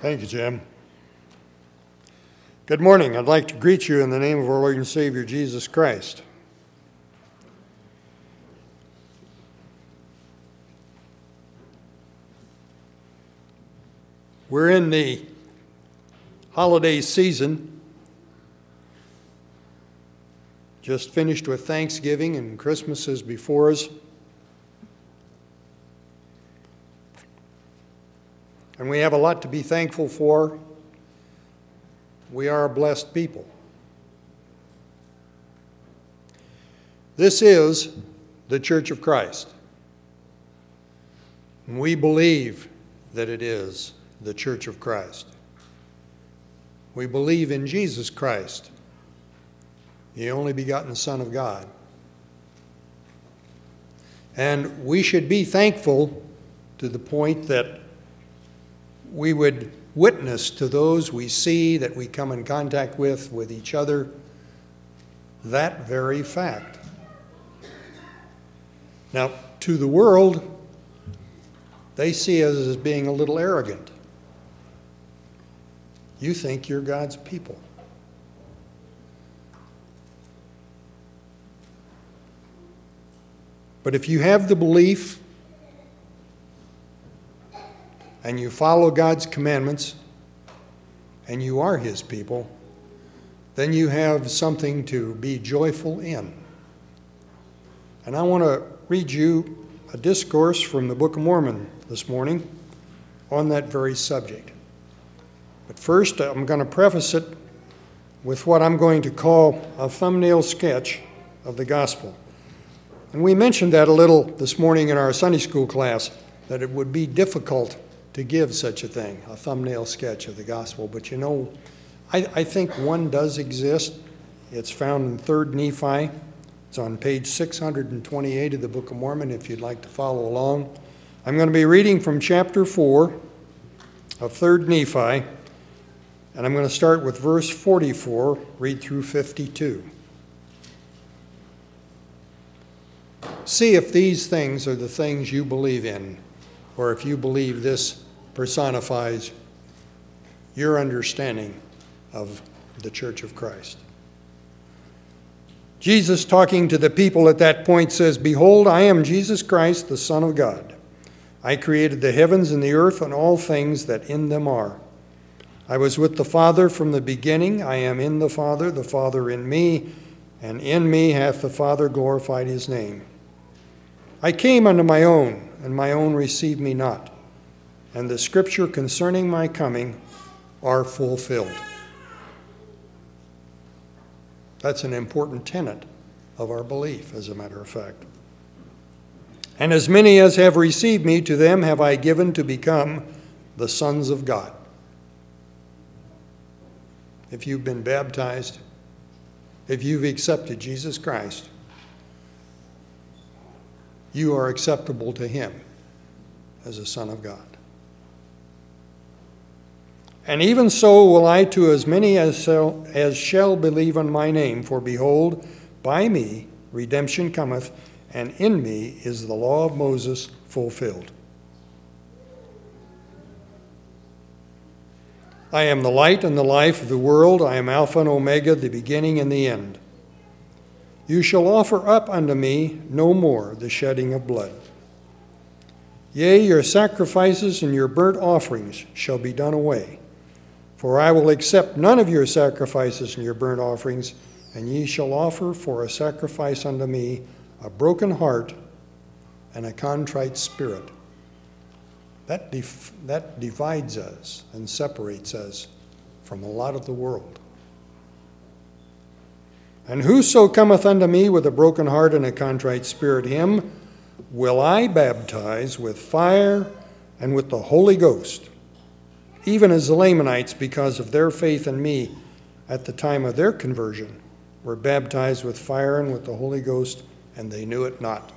Thank you, Jim. Good morning. I'd like to greet you in the name of our Lord and Savior, Jesus Christ. We're in the holiday season, just finished with Thanksgiving and Christmas is before us. And we have a lot to be thankful for. We are a blessed people. This is the Church of Christ. We believe that it is the Church of Christ. We believe in Jesus Christ, the only begotten Son of God. And we should be thankful to the point that we would witness to those we see, that we come in contact with each other, that very fact. Now, to the world, they see us as being a little arrogant. You think you're God's people. But if you have the belief and you follow God's commandments, and you are His people, then you have something to be joyful in. And I want to read you a discourse from the Book of Mormon this morning on that very subject. But first, I'm going to preface it with what I'm going to call a thumbnail sketch of the gospel. And we mentioned that a little this morning in our Sunday school class, that it would be difficult to give such a thing, a thumbnail sketch of the gospel. But you know, I think one does exist. It's found in 3 Nephi. It's on page 628 of the Book of Mormon if you'd like to follow along. I'm going to be reading from chapter 4 of 3 Nephi, and I'm going to start with verse 44, read through 52. See if these things are the things you believe in, or if you believe this personifies your understanding of the Church of Christ. Jesus, talking to the people at that point, says, "Behold, I am Jesus Christ, the Son of God. I created the heavens and the earth and all things that in them are. I was with the Father from the beginning. I am in the Father in me, and in me hath the Father glorified his name. I came unto my own, and my own received me not. And the scripture concerning my coming are fulfilled." That's an important tenet of our belief, as a matter of fact. "And as many as have received me, to them have I given to become the sons of God." If you've been baptized, if you've accepted Jesus Christ, you are acceptable to Him as a son of God. "And even so will I to as many as shall believe on my name. For behold, by me redemption cometh, and in me is the law of Moses fulfilled. I am the light and the life of the world. I am Alpha and Omega, the beginning and the end. You shall offer up unto me no more the shedding of blood. Yea, your sacrifices and your burnt offerings shall be done away. For I will accept none of your sacrifices and your burnt offerings, and ye shall offer for a sacrifice unto me a broken heart and a contrite spirit." That divides us and separates us from a lot of the world. "And whoso cometh unto me with a broken heart and a contrite spirit, him will I baptize with fire and with the Holy Ghost, even as the Lamanites, because of their faith in me at the time of their conversion, were baptized with fire and with the Holy Ghost, and they knew it not.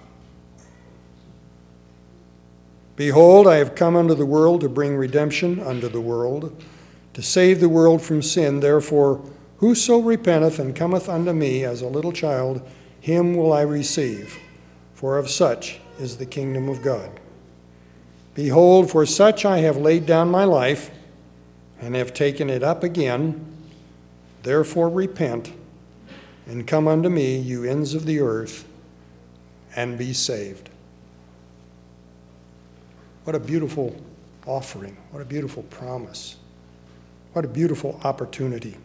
Behold, I have come unto the world to bring redemption unto the world, to save the world from sin. Therefore, whoso repenteth and cometh unto me as a little child, him will I receive. For of such is the kingdom of God. Behold, for such I have laid down my life, and have taken it up again. Therefore repent, and come unto me, you ends of the earth, and be saved. What a beautiful offering. What a beautiful promise. What a beautiful opportunity.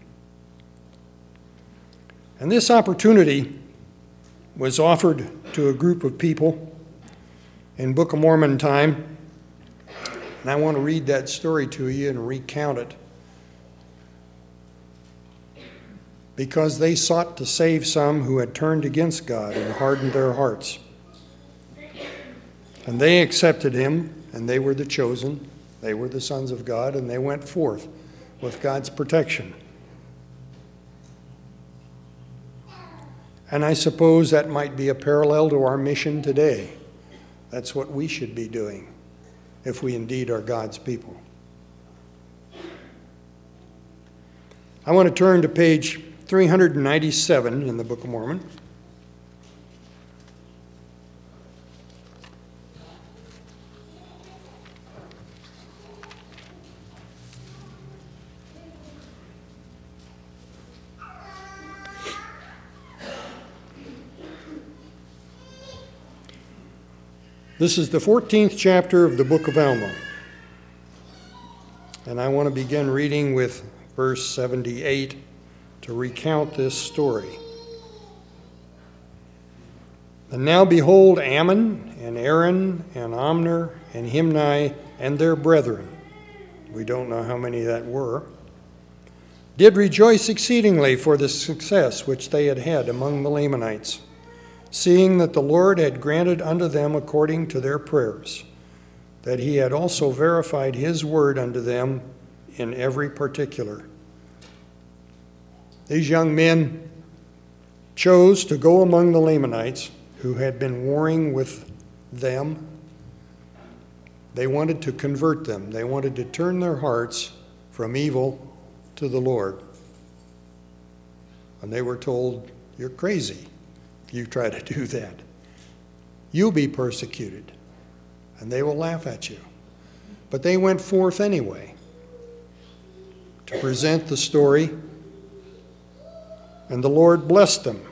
And this opportunity was offered to a group of people in Book of Mormon time. And I want to read that story to you and recount it. Because they sought to save some who had turned against God and hardened their hearts. And they accepted him, and they were the chosen. They were the sons of God, and they went forth with God's protection. And I suppose that might be a parallel to our mission today. That's what we should be doing if we indeed are God's people. I want to turn to page 397 in the Book of Mormon. This is the 14th chapter of the Book of Alma. And I want to begin reading with verse 78 to recount this story. And now behold, Ammon and Aaron and Omner and Himni and their brethren, we don't know how many that were, did rejoice exceedingly for the success which they had had among the Lamanites, seeing that the Lord had granted unto them according to their prayers, that he had also verified his word unto them in every particular. These young men chose to go among the Lamanites who had been warring with them. They wanted to convert them. They wanted to turn their hearts from evil to the Lord. And they were told, you're crazy if you try to do that. You'll be persecuted, and they will laugh at you. But they went forth anyway to present the story, and the Lord blessed them.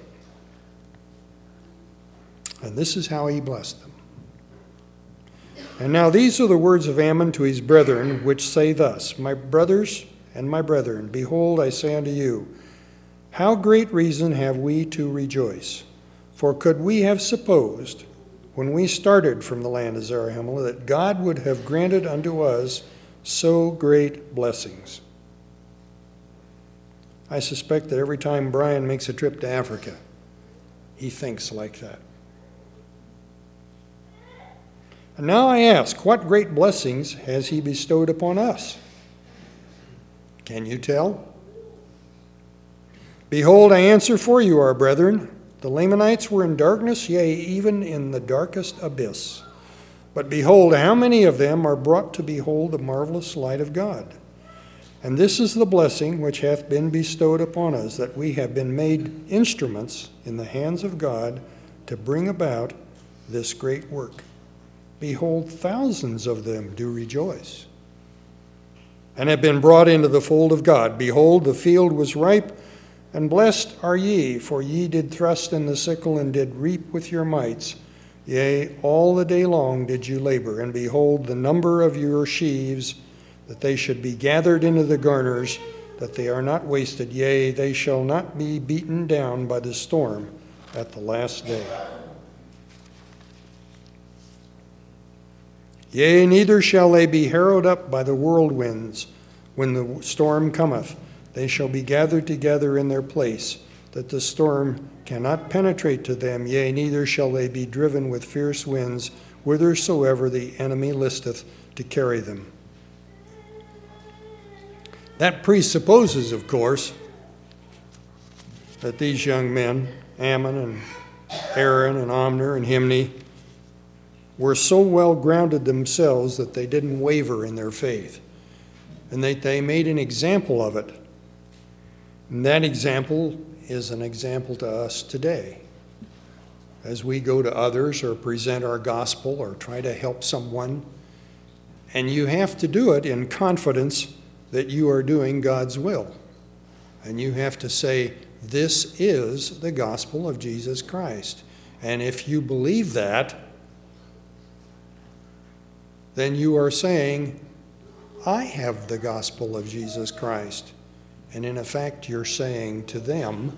And this is how he blessed them. And now these are the words of Ammon to his brethren, which say thus, My brothers and my brethren, behold, I say unto you, how great reason have we to rejoice? For could we have supposed, when we started from the land of Zarahemla, that God would have granted unto us so great blessings? I suspect that every time Brian makes a trip to Africa, he thinks like that. And now I ask, what great blessings has he bestowed upon us? Can you tell? Behold, I answer for you, our brethren. The Lamanites were in darkness, yea, even in the darkest abyss. But behold, how many of them are brought to behold the marvelous light of God? And this is the blessing which hath been bestowed upon us, that we have been made instruments in the hands of God to bring about this great work. Behold, thousands of them do rejoice, and have been brought into the fold of God. Behold, the field was ripe, and blessed are ye, for ye did thrust in the sickle, and did reap with your mites. Yea, all the day long did you labor, and behold, the number of your sheaves, that they should be gathered into the garners, that they are not wasted. Yea, they shall not be beaten down by the storm at the last day. Yea, neither shall they be harrowed up by the whirlwinds when the storm cometh. They shall be gathered together in their place, that the storm cannot penetrate to them. Yea, neither shall they be driven with fierce winds, whithersoever the enemy listeth to carry them. That presupposes, of course, that these young men, Ammon and Aaron and Omner and Himni, were so well grounded themselves that they didn't waver in their faith. And they made an example of it. And that example is an example to us today. As we go to others or present our gospel or try to help someone, and you have to do it in confidence that you are doing God's will. And you have to say, this is the gospel of Jesus Christ. And if you believe that, then you are saying, I have the gospel of Jesus Christ. And in effect, you're saying to them,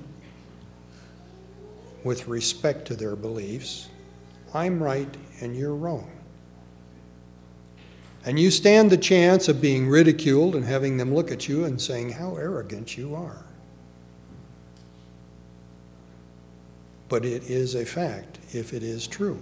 with respect to their beliefs, I'm right and you're wrong. And you stand the chance of being ridiculed and having them look at you and saying how arrogant you are. But it is a fact if it is true.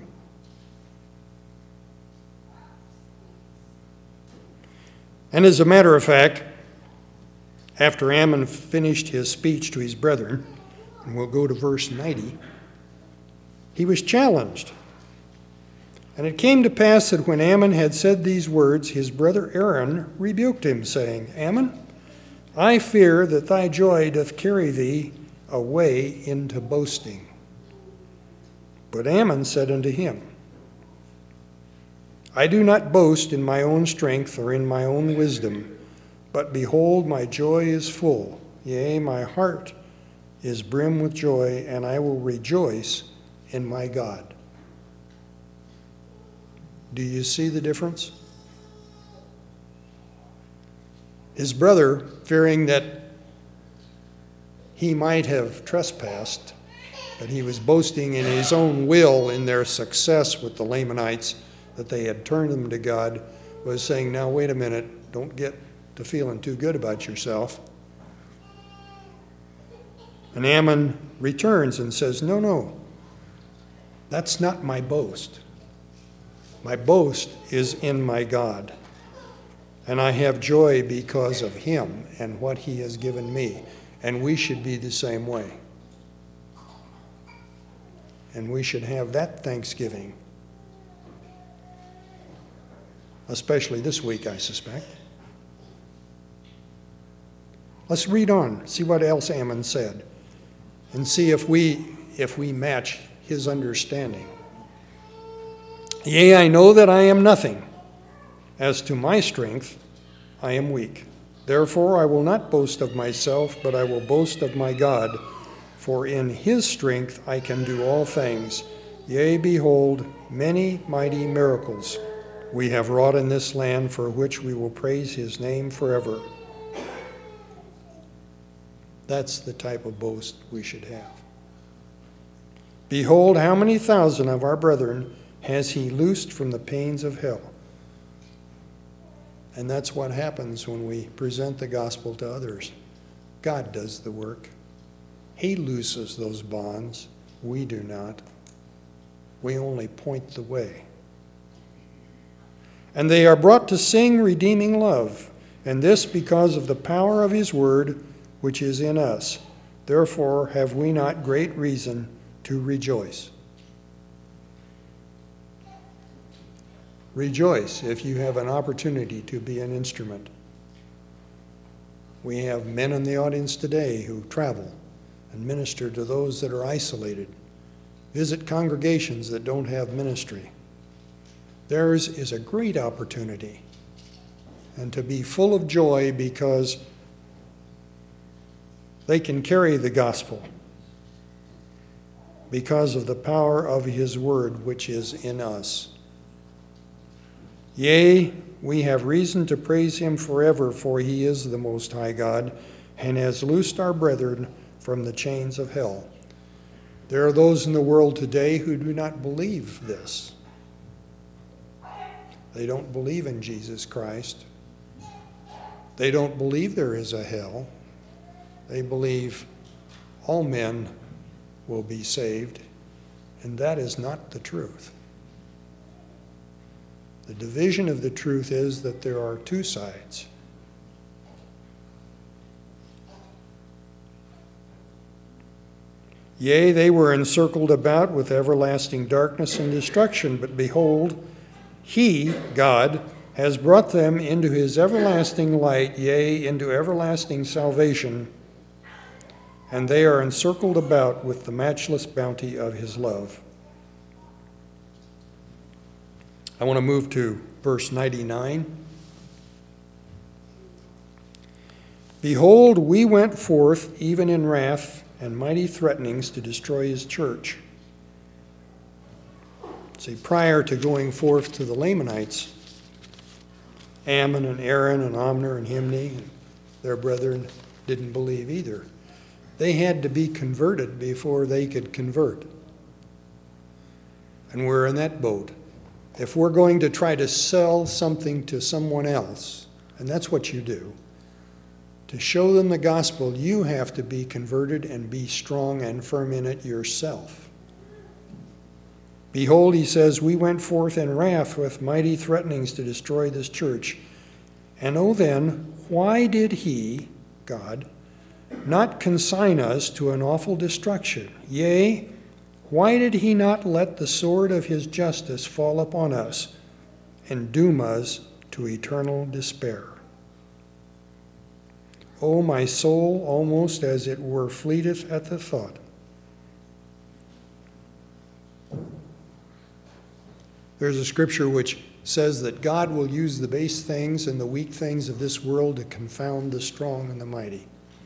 And as a matter of fact, after Ammon finished his speech to his brethren, and we'll go to verse 90, he was challenged. And it came to pass that when Ammon had said these words, his brother Aaron rebuked him, saying, Ammon, I fear that thy joy doth carry thee away into boasting. But Ammon said unto him, I do not boast in my own strength or in my own wisdom, but behold, my joy is full. Yea, my heart is brim with joy, and I will rejoice in my God. Do you see the difference? His brother, fearing that he might have trespassed, that he was boasting in his own will in their success with the Lamanites, that they had turned them to God, was saying, now wait a minute, don't get to feeling too good about yourself. And Ammon returns and says, no, that's not my boast. My boast is in my God, and I have joy because of him and what he has given me, and we should be the same way. And we should have that thanksgiving, especially this week, I suspect. Let's read on, see what else Ammon said, and see if we match his understanding. Yea, I know that I am nothing. As to my strength, I am weak. Therefore I will not boast of myself, but I will boast of my God. For in his strength I can do all things. Yea, behold, many mighty miracles we have wrought in this land, for which we will praise his name forever. That's the type of boast we should have. Behold, how many thousand of our brethren has he loosed from the pains of hell. And that's what happens when we present the gospel to others. God does the work. He looses those bonds. We do not. We only point the way. And they are brought to sing redeeming love, and this because of the power of his word, which is in us. Therefore have we not great reason to rejoice. Rejoice if you have an opportunity to be an instrument. We have men in the audience today who travel and minister to those that are isolated, visit congregations that don't have ministry. Theirs is a great opportunity, and to be full of joy because they can carry the gospel because of the power of his word which is in us. Yea, we have reason to praise him forever, for he is the Most High God, and has loosed our brethren from the chains of hell. There are those in the world today who do not believe this. They don't believe in Jesus Christ. They don't believe there is a hell. They believe all men will be saved, and that is not the truth. The division of the truth is that there are two sides. Yea, they were encircled about with everlasting darkness and destruction, but behold, he, God, has brought them into his everlasting light, yea, into everlasting salvation, and they are encircled about with the matchless bounty of his love. I want to move to verse 99. Behold, we went forth even in wrath and mighty threatenings to destroy his church. See, prior to going forth to the Lamanites, Ammon and Aaron and Omner and Himni and their brethren didn't believe either. They had to be converted before they could convert. And we're in that boat. If we're going to try to sell something to someone else, and that's what you do, to show them the gospel, you have to be converted and be strong and firm in it yourself. Behold, he says, we went forth in wrath with mighty threatenings to destroy this church. And oh then, why did he, God, not consign us to an awful destruction? Yea, why did he not let the sword of his justice fall upon us and doom us to eternal despair? O my soul, almost as it were fleeteth at the thought. There's a scripture which says that God will use the base things and the weak things of this world to confound the strong and the mighty.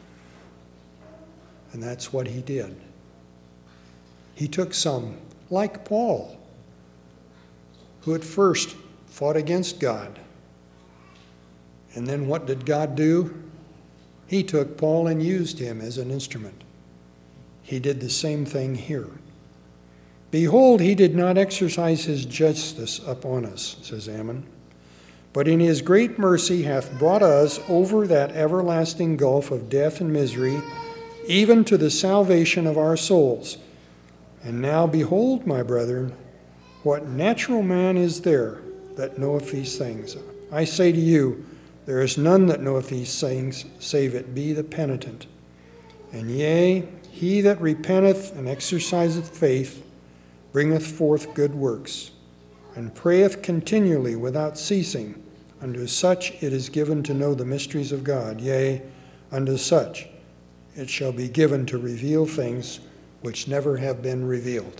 And that's what he did. He took some, like Paul, who at first fought against God. And then what did God do? He took Paul and used him as an instrument. He did the same thing here. Behold, he did not exercise his justice upon us, says Ammon, but in his great mercy hath brought us over that everlasting gulf of death and misery, even to the salvation of our souls. And now behold, my brethren, what natural man is there that knoweth these things? I say to you, there is none that knoweth these things, save it be the penitent. And yea, he that repenteth and exerciseth faith, bringeth forth good works, and prayeth continually without ceasing. Unto such it is given to know the mysteries of God. Yea, unto such it shall be given to reveal things which never have been revealed.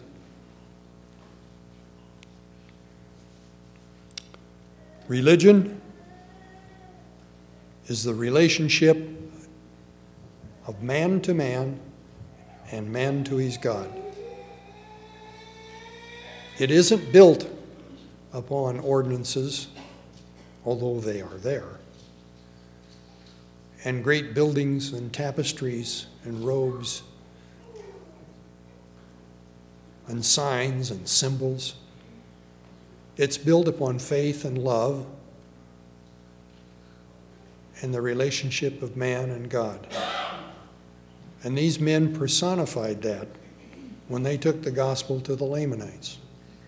Religion is the relationship of man to man and man to his God. It isn't built upon ordinances, although they are there, and great buildings and tapestries and robes and signs and symbols. It's built upon faith and love and the relationship of man and God. And these men personified that when they took the gospel to the Lamanites.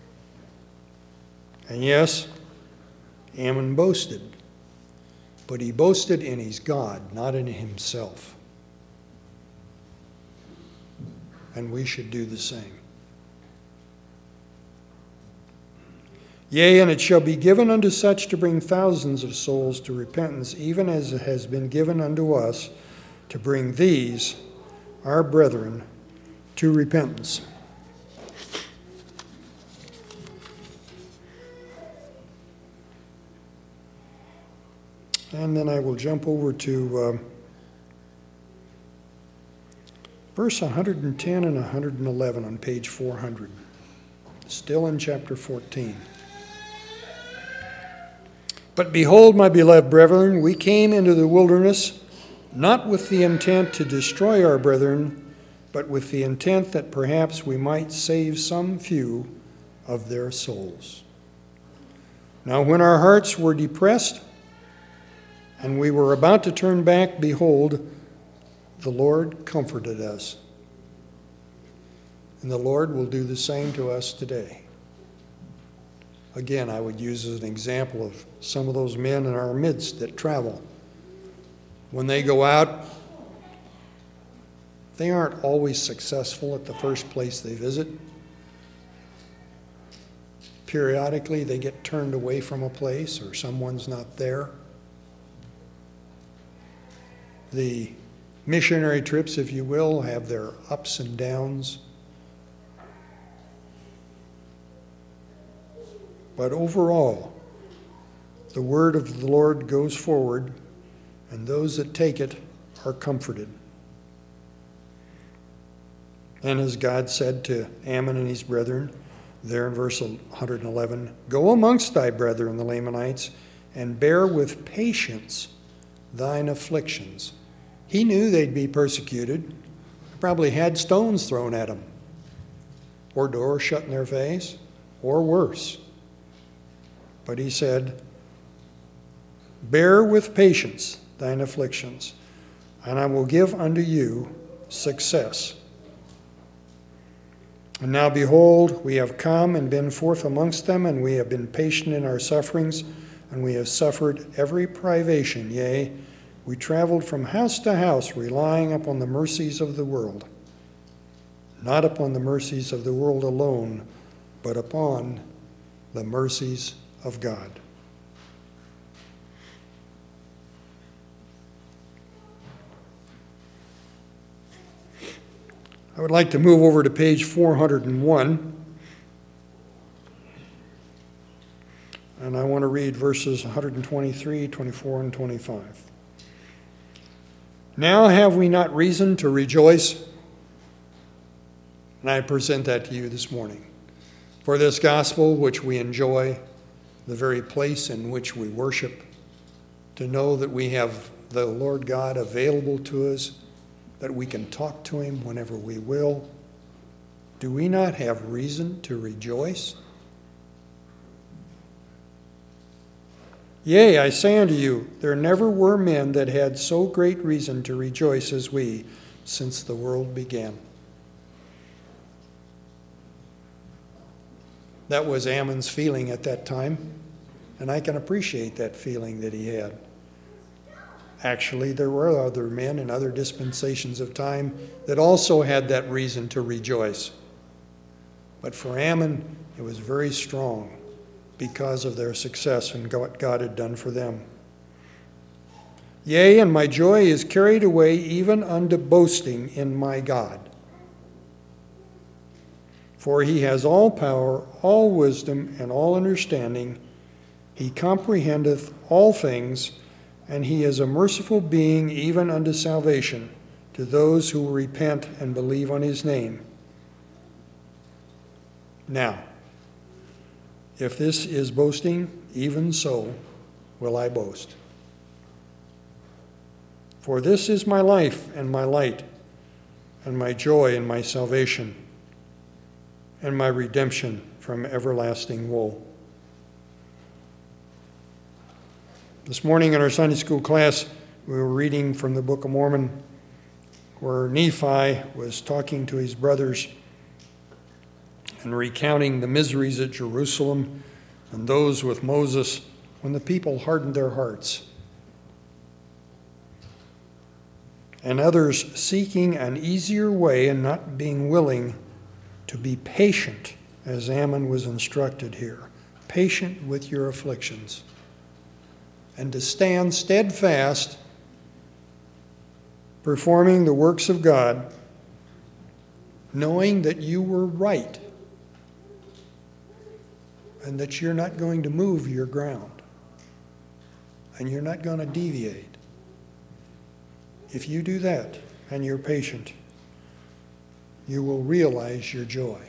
And yes, Ammon boasted, but he boasted in his God, not in himself. And we should do the same. Yea, and it shall be given unto such to bring thousands of souls to repentance, even as it has been given unto us to bring these, our brethren, to repentance. And then I will jump over to verse 110 and 111 on page 400, still in chapter 14. But behold, my beloved brethren, we came into the wilderness not with the intent to destroy our brethren, but with the intent that perhaps we might save some few of their souls. Now when our hearts were depressed, and we were about to turn back, behold, the Lord comforted us. And the Lord will do the same to us today. Again, I would use as an example of some of those men in our midst that travel. When they go out, they aren't always successful at the first place they visit. Periodically, they get turned away from a place or someone's not there. The missionary trips, if you will, have their ups and downs. But overall, the word of the Lord goes forward, and those that take it are comforted. And as God said to Ammon and his brethren, there in verse 111, "Go amongst thy brethren, the Lamanites, and bear with patience thine afflictions." He knew they'd be persecuted. Probably had stones thrown at them, or doors shut in their face, or worse. But he said, "Bear with patience thine afflictions, and I will give unto you success. And now behold, we have come and been forth amongst them, and we have been patient in our sufferings, and we have suffered every privation. Yea, we traveled from house to house, relying upon the mercies of the world. Not upon the mercies of the world alone, but upon the mercies of God." I would like to move over to page 401, and I want to read verses 123, 24, and 25. "Now have we not reason to rejoice?" And I present that to you this morning. "For this gospel which we enjoy, the very place in which we worship, to know that we have the Lord God available to us, that we can talk to him whenever we will, do we not have reason to rejoice? Yea, I say unto you, there never were men that had so great reason to rejoice as we, since the world began." That was Ammon's feeling at that time, and I can appreciate that feeling that he had. Actually, there were other men in other dispensations of time that also had that reason to rejoice. But for Ammon, it was very strong because of their success and what God had done for them. "Yea, and my joy is carried away even unto boasting in my God. For he has all power, all wisdom, and all understanding. He comprehendeth all things, and he is a merciful being even unto salvation to those who repent and believe on his name." Now, if this is boasting, even so will I boast. "For this is my life and my light, and my joy and my salvation, and my redemption from everlasting woe." This morning in our Sunday school class, we were reading from the Book of Mormon, where Nephi was talking to his brothers and recounting the miseries at Jerusalem and those with Moses when the people hardened their hearts, and others seeking an easier way and not being willing to be patient, as Ammon was instructed here, patient with your afflictions, and to stand steadfast, performing the works of God, knowing that you were right and that you're not going to move your ground and you're not going to deviate. If you do that and you're patient, you will realize your joy.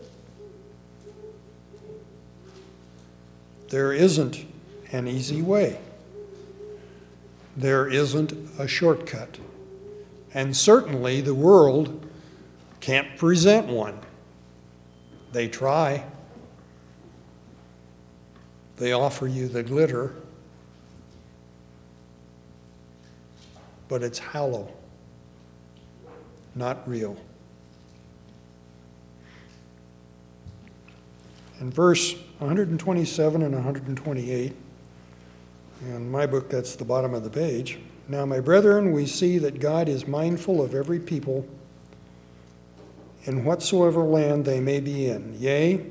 There isn't an easy way. There isn't a shortcut. And certainly the world can't present one. They try. They offer you the glitter, but it's hollow, not real. In verse 127 and 128, in my book, that's the bottom of the page. "Now, my brethren, we see that God is mindful of every people in whatsoever land they may be in. Yea,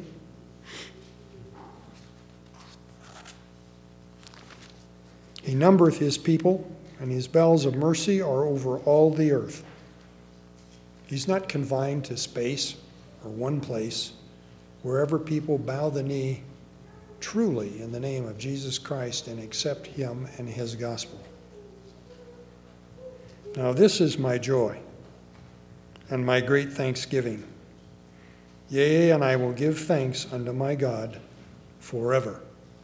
he numbereth his people, and his bowels of mercy are over all the earth." He's not confined to space or one place. Wherever people bow the knee truly in the name of Jesus Christ and accept him and his gospel. Now this is my joy and my great thanksgiving. Yea, and I will give thanks unto my God forever.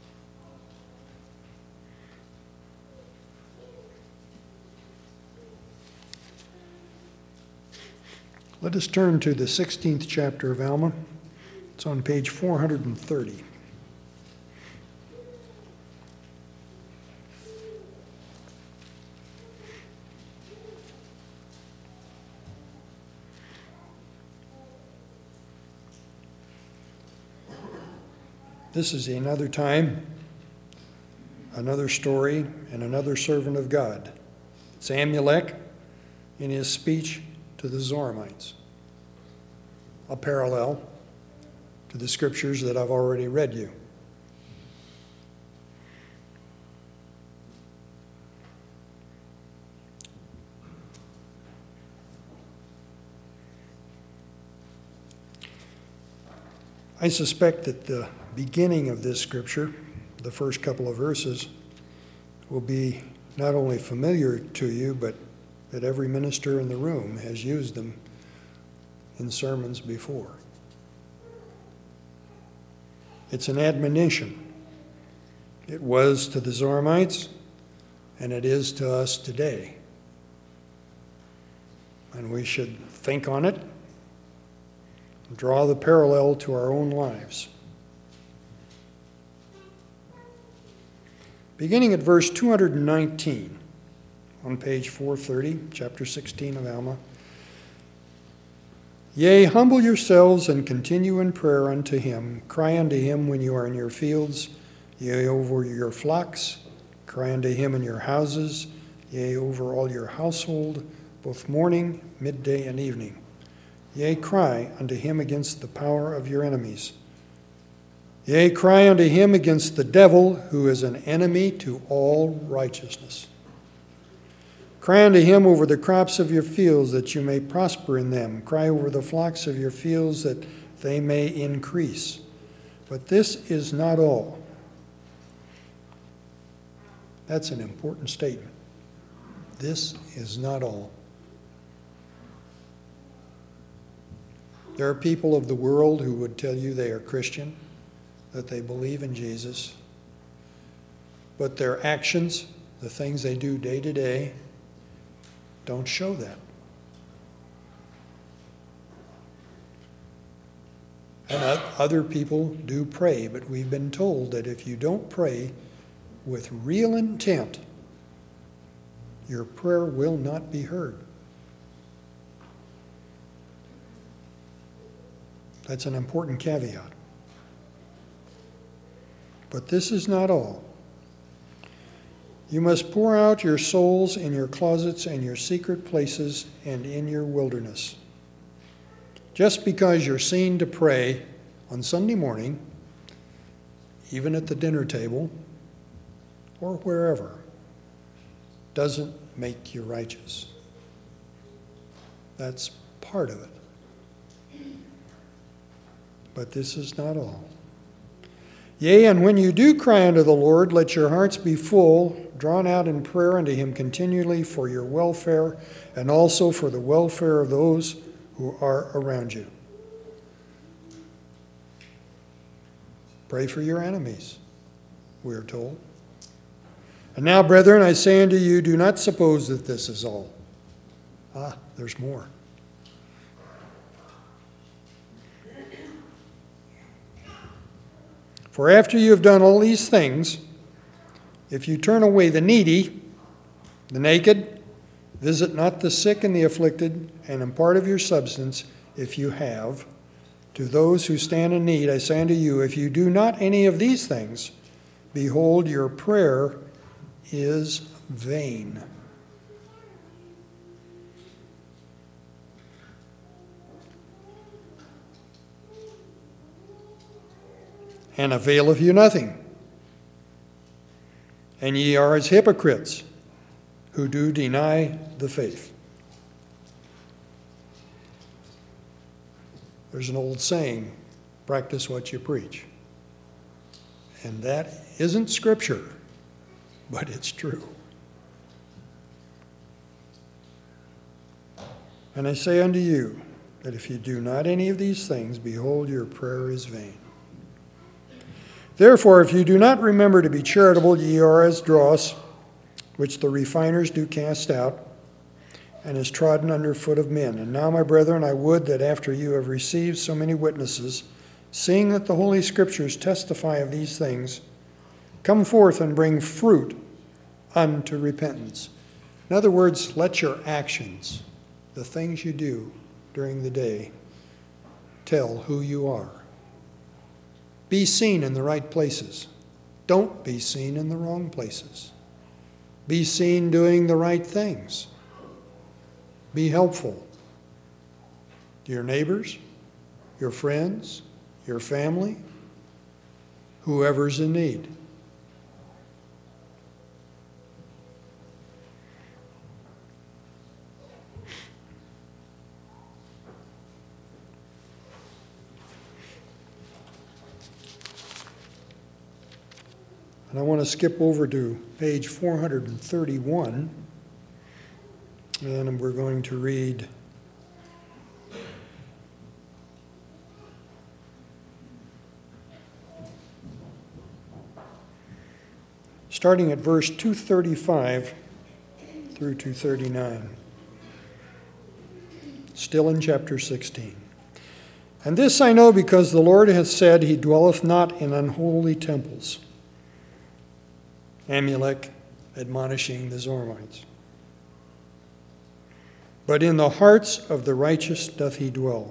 Let us turn to the 16th chapter of Alma. It's on page 430. This is another time, another story, and another servant of God. It's Amulek in his speech to the Zoramites, a parallel to the scriptures that I've already read you. I suspect that the beginning of this scripture, the first couple of verses, will be not only familiar to you, but that every minister in the room has used them in sermons before. It's an admonition. It was to the Zoramites, and it is to us today. And we should think on it and draw the parallel to our own lives. Beginning at verse 219 on page 430, chapter 16 of Alma. Yea, humble yourselves and continue in prayer unto him. Cry unto him when you are in your fields, yea, over your flocks. Cry unto him in your houses, yea, over all your household, both morning, midday, and evening. Yea, cry unto him against the power of your enemies. Yea, cry unto him against the devil, who is an enemy to all righteousness. Cry unto him over the crops of your fields, that you may prosper in them. Cry over the flocks of your fields, that they may increase. But this is not all. That's an important statement. This is not all. There are people of the world who would tell you they are Christian, that they believe in Jesus, but their actions, the things they do day to day, don't show that. And other people do pray, but we've been told that if you don't pray with real intent, your prayer will not be heard. That's an important caveat. But this is not all. You must pour out your souls in your closets and your secret places and in your wilderness. Just because you're seen to pray on Sunday morning, even at the dinner table, or wherever, doesn't make you righteous. That's part of it. But this is not all. Yea, and when you do cry unto the Lord, let your hearts be full, drawn out in prayer unto him continually for your welfare, and also for the welfare of those who are around you. Pray for your enemies, we are told. And now, brethren, I say unto you, do not suppose that this is all. There's more. For after you have done all these things, if you turn away the needy, the naked, visit not the sick and the afflicted, and impart of your substance, if you have, to those who stand in need, I say unto you, if you do not any of these things, behold, your prayer is vain. And availeth you nothing. And ye are as hypocrites, who do deny the faith. There's an old saying, practice what you preach. And that isn't scripture, but it's true. And I say unto you, that if you do not any of these things, behold, your prayer is vain. Therefore, if you do not remember to be charitable, ye are as dross, which the refiners do cast out, and is trodden under foot of men. And now, my brethren, I would that after you have received so many witnesses, seeing that the Holy Scriptures testify of these things, come forth and bring fruit unto repentance. In other words, let your actions, the things you do during the day, tell who you are. Be seen in the right places. Don't be seen in the wrong places. Be seen doing the right things. Be helpful to your neighbors, your friends, your family, whoever's in need. And I want to skip over to page 431, and we're going to read starting at verse 235 through 239, still in chapter 16. And this I know, because the Lord hath said, he dwelleth not in unholy temples. Amulek admonishing the Zoramites. But in the hearts of the righteous doth he dwell.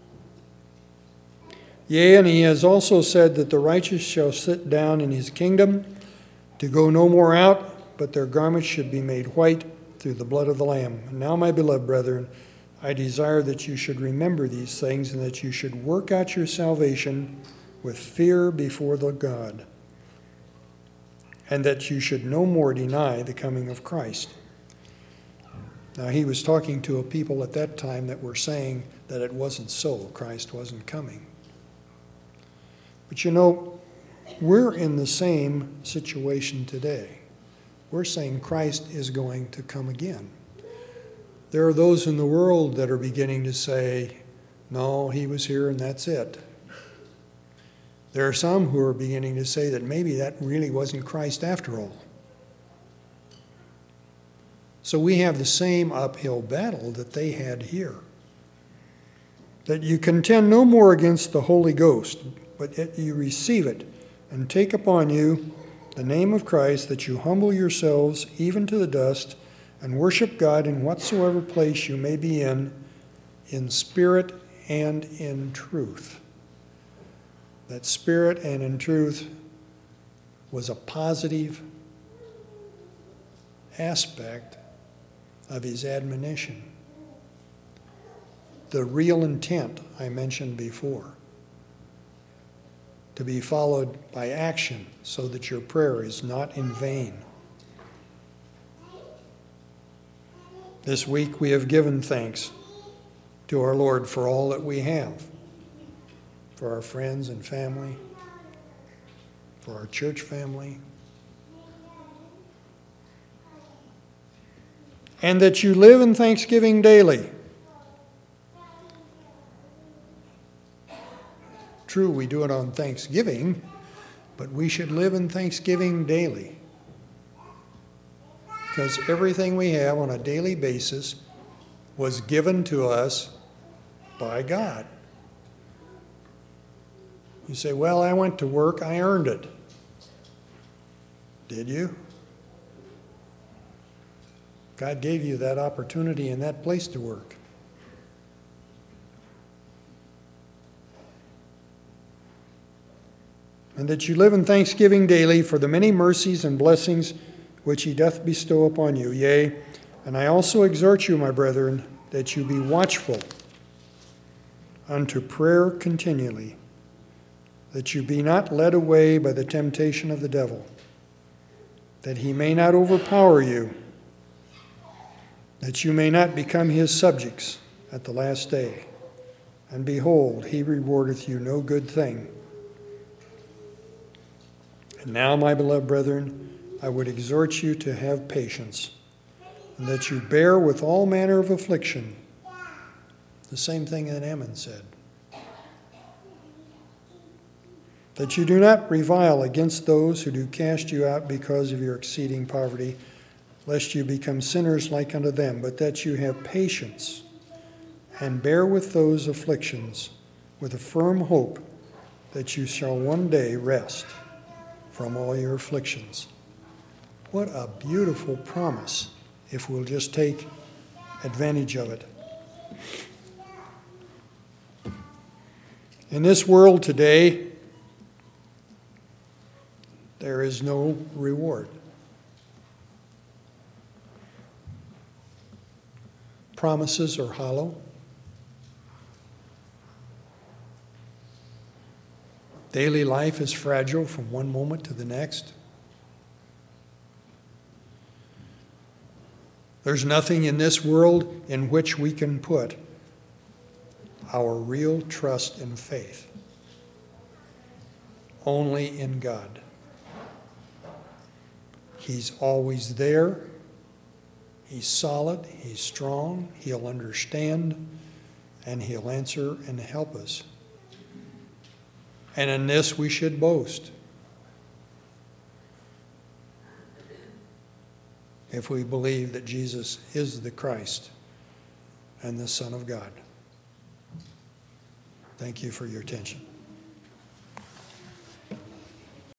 Yea, and he has also said that the righteous shall sit down in his kingdom, to go no more out, but their garments should be made white through the blood of the Lamb. And now, my beloved brethren, I desire that you should remember these things, and that you should work out your salvation with fear before the God, and that you should no more deny the coming of Christ. Now, he was talking to a people at that time that were saying that it wasn't so, Christ wasn't coming. But you know, we're in the same situation today. We're saying Christ is going to come again. There are those in the world that are beginning to say, no, he was here and that's it. There are some who are beginning to say that maybe that really wasn't Christ after all. So we have the same uphill battle that they had here. That you contend no more against the Holy Ghost, but that you receive it and take upon you the name of Christ, that you humble yourselves even to the dust, and worship God in whatsoever place you may be in spirit and in truth. That spirit and in truth was a positive aspect of his admonition. The real intent I mentioned before, to be followed by action so that your prayer is not in vain. This week we have given thanks to our Lord for all that we have, for our friends and family, for our church family, and that you live in thanksgiving daily. True, we do it on Thanksgiving, but we should live in thanksgiving daily, because everything we have on a daily basis was given to us by God. You say, well, I went to work, I earned it. Did you? God gave you that opportunity and that place to work. And that you live in thanksgiving daily for the many mercies and blessings which he doth bestow upon you. Yea, and I also exhort you, my brethren, that you be watchful unto prayer continually, that you be not led away by the temptation of the devil, that he may not overpower you, that you may not become his subjects at the last day. And behold, he rewardeth you no good thing. And now, my beloved brethren, I would exhort you to have patience, and that you bear with all manner of affliction The same thing that Ammon said. That you do not revile against those who do cast you out because of your exceeding poverty, lest you become sinners like unto them, but that you have patience and bear with those afflictions with a firm hope that you shall one day rest from all your afflictions. What a beautiful promise if we'll just take advantage of it. In this world today, there is no reward. Promises are hollow. Daily life is fragile from one moment to the next. There's nothing in this world in which we can put our real trust and faith. Only in God. He's always there. He's solid. He's strong. He'll understand. And He'll answer and help us. And in this we should boast. If we believe that Jesus is the Christ and the Son of God. Thank you for your attention.